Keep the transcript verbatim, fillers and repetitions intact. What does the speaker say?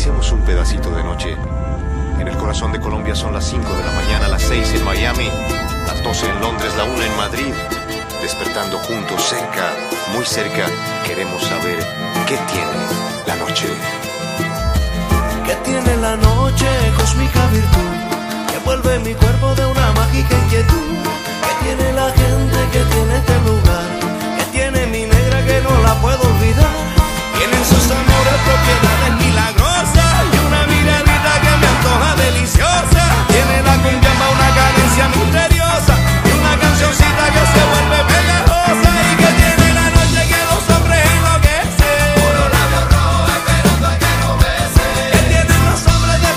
acariciemos un pedacito de noche. En el corazón de Colombia son las cinco de la mañana, las seis en Miami, las doce en Londres, la una en Madrid. Despertando juntos, cerca, muy cerca, queremos saber qué tiene la noche. ¿Qué tiene la noche?